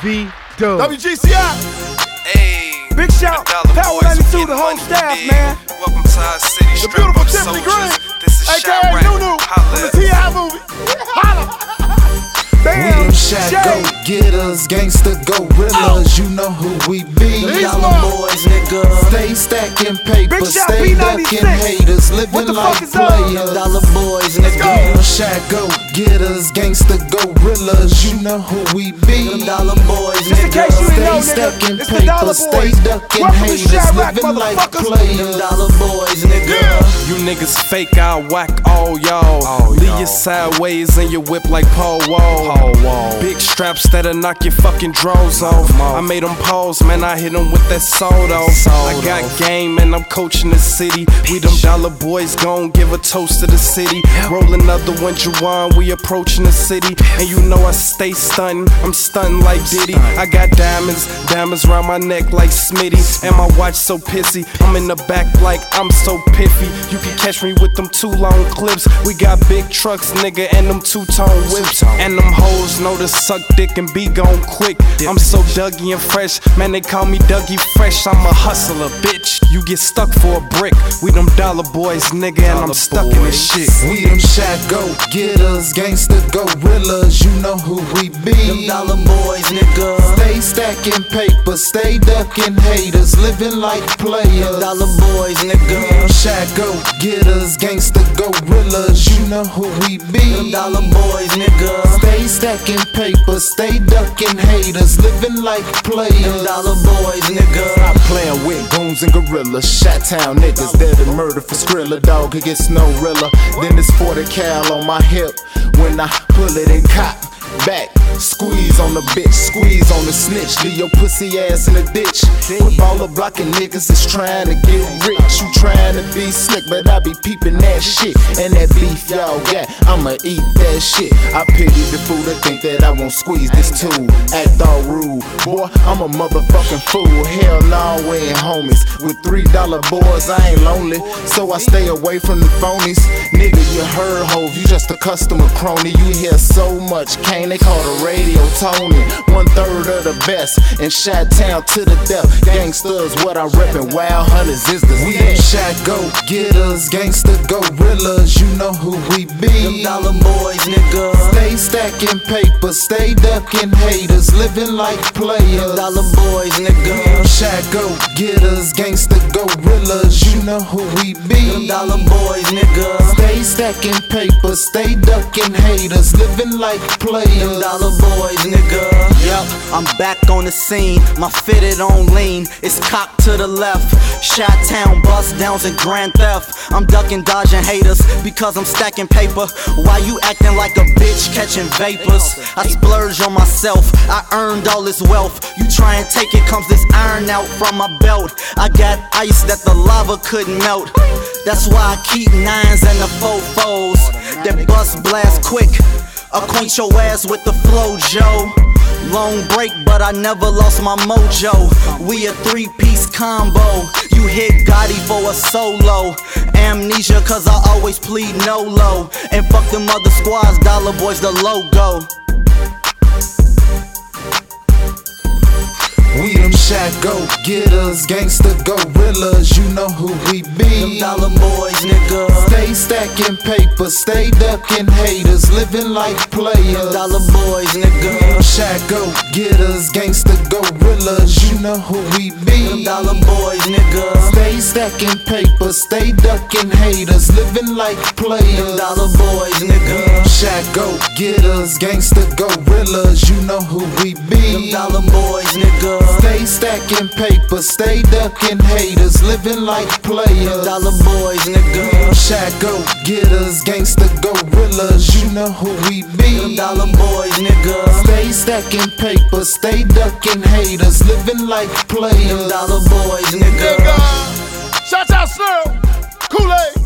B-Dub. WGCI. Hey, Big shout, Power 92, the whole staff, man. Welcome to our city, The beautiful Tiffany Green, This is aka Nunu, from the T.I. movie. Holla. We them shot go-getters, gangsta gorillas, you know who we be. Dollar boys, nigga. Stay stacking paper, Big shot, stay B96. ducking haters, living What the like fuck is up? players. Dollar boys, nigga. We them shot go-getters, gangsta gorillas, you know who we be. Dollar boys, Just in case you didn't know, stay nigga, stacking it's the Dollar paper, stay Boys. ducking Welcome to haters, Chirac, living like motherfuckers. players. Dollar boys, nigga. You niggas fake, I whack all y'all. Leave you sideways and you whip like Paul Wall. Big straps that'll knock your fucking drawers off. I made them pause, man, I hit them with that sawed off. I got game and I'm coaching the city. We them Dollar Boys gon' give a toast to the city. Roll another one, Juwan, we approaching the city. And you know I stay stuntin', I'm stuntin' like Diddy. I got diamonds around my neck like Smitty. And my watch so pissy, I'm in the back like I'm so piffy. You can catch me with them 2 long clips. We got big trucks, nigga, and them 2-tone whips. And them hoes know to suck dick and be gone quick. I'm so Dougie and fresh, man, they call me Dougie Fresh. I'm a hustler, bitch. You get stuck for a brick. We them Dollar Boys, nigga, and I'm stuck in this shit. We them shot go-getters, gangsta gorillas, you know who we be. Them Dollar Boys, nigga. Stay stacking paper, stay ducking haters, living like players. Dollar Boys, nigga. We them shot go-getters, gangsta gorillas, you know who we be. Them Dollar Boys, nigga. Stay stacking paper, stay ducking haters, living like players. Them Dollar Boys, nigga. Stop playing with goons and gorillas, Shot-town niggas dead and murder for Skrilla, dog, it gets no realer. Then it's 40 cal on my hip when I pull it and cop back. Squeeze on the bitch, squeeze on the snitch. Leave your pussy ass in the ditch. Footballer blocking niggas is trying to get rich. You trying to be slick, but I be peeping that shit. And that beef y'all got, I'ma eat that shit. I pity the fool that think that I won't squeeze this tool. Act all rude, boy, I'm a motherfucking fool. Hell no, we ain't homies. With $3 boys, I ain't lonely, so I stay away from the phonies. Nigga, you heard hove, you just a customer crony. You hear so much cane, they call the radio Tony. 1/3 of the best, and Shot-town to the death. Gangsters, what I reppin', Wild Hunters is the We them shot go-getters, gangsta gorillas, you know who we be. Them Dollar Boys, nigga. Stay stacking paper, stay ducking haters, living like players. Dollar Boys, nigga. We them shot go-getters, gangsta gorillas, you know who we be. Them Dollar Boys, nigga. Stay stacking paper, stay ducking haters, living like players. Them Dollar Boys, nigga. Yup, I'm back on the scene, my fitted on lean, it's cocked to the left. Shot-town bust downs and grand theft. I'm ducking, dodging haters because I'm stacking paper. Why you acting like a bitch catching vapors? I splurge on myself, I earned all this wealth. You try and take it, comes this iron out from my belt. I got ice that the lava couldn't melt. That's why I keep 9s and the 4-4s that bust blast quick. Acquaint your ass with the flow, Joe. Long break, but I never lost my mojo. We a 3-piece combo. You hit Gotti for a solo. Amnesia, cause I always plead no-low. And fuck them other squads, Dollar Boys the logo. We them shot go-getters, gangsta gorillas, you know who we be. Them Dollar Boys, nigga. Stay stacking paper, stay ducking haters, living like players. Dollar Boys, nigga. We them shot go-getters, gangsta gorillas, you know who we be. Them Dollar Boys, nigga. Stay stacking paper, stay ducking haters, living like players. Them Dollar Boys, nigga. Shot go-getters, gangsta gorillas, you know who we be. Them Dollar Boys, nigga. Stay stacking paper, stay ducking haters, living like players. Dollar Boys, nigga. Shot go-getters, gangsta gorillas, you know who we be. Them Dollar Boys, nigga. Stay stacking paper, stay ducking haters, living like players. Them Dollar Boys, nigga. Shout out Snurl, Kool-Aid.